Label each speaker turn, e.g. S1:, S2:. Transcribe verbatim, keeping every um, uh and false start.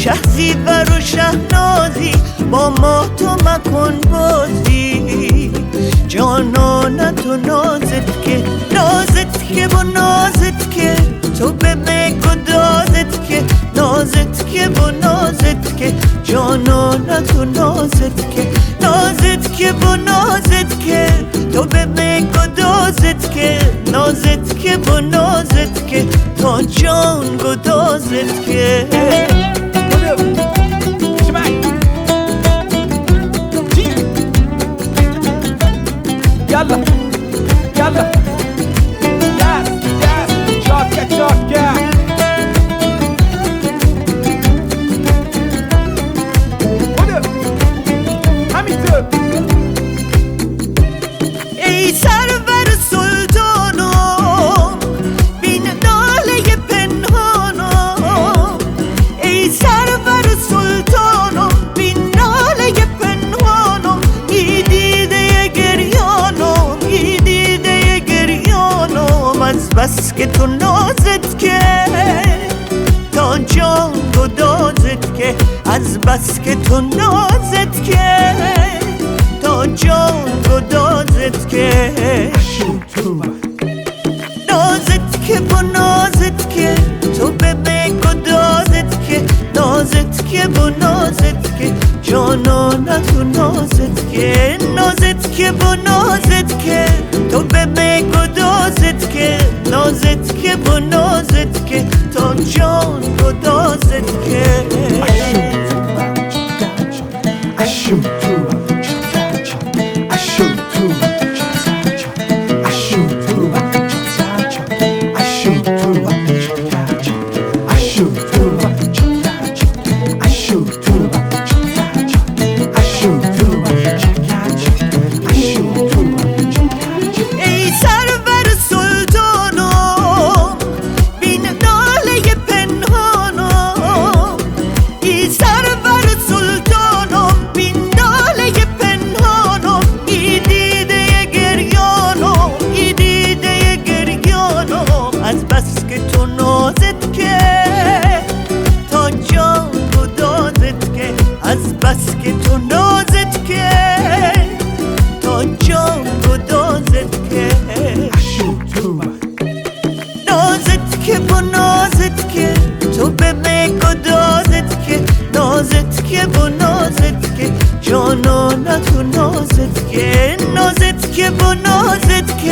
S1: شهریور و شهنازی با ما تو مکن بازی جانانت و نازت که نازت که با نازت که تو به گدازت که نازت که با نازت که جانانت و نازت که نازت که با نازت که تو به گدازت که نازت که با نازت که تا جان گدازت که
S2: Yalla, yalla, yes, yes, çarka çarka. Hadi, همینطور.
S1: ای سرور سلطانم بین ناله پنهانم ای سرور سلطانم بین ناله پنهانم ای دیده گریانم ای دیده گریانم از بس که تو نازت که تا جان گدازت که از بس که تو نازت که تا جان گدازت که نازت که با نازت که تو به گدازت که نازت که با نازت که جانانت و نازت که نازت که با نازت که تو به گدازت که نازت که با نازت که تا جان گدازت که از بس که تو نازت که تا جان گدازت که از بس که تو نازت که تا جان گدازت که نازت که با نازت که تو به گدازت که نازت که با نازت که جانانت و نازت که نازت که با نازت که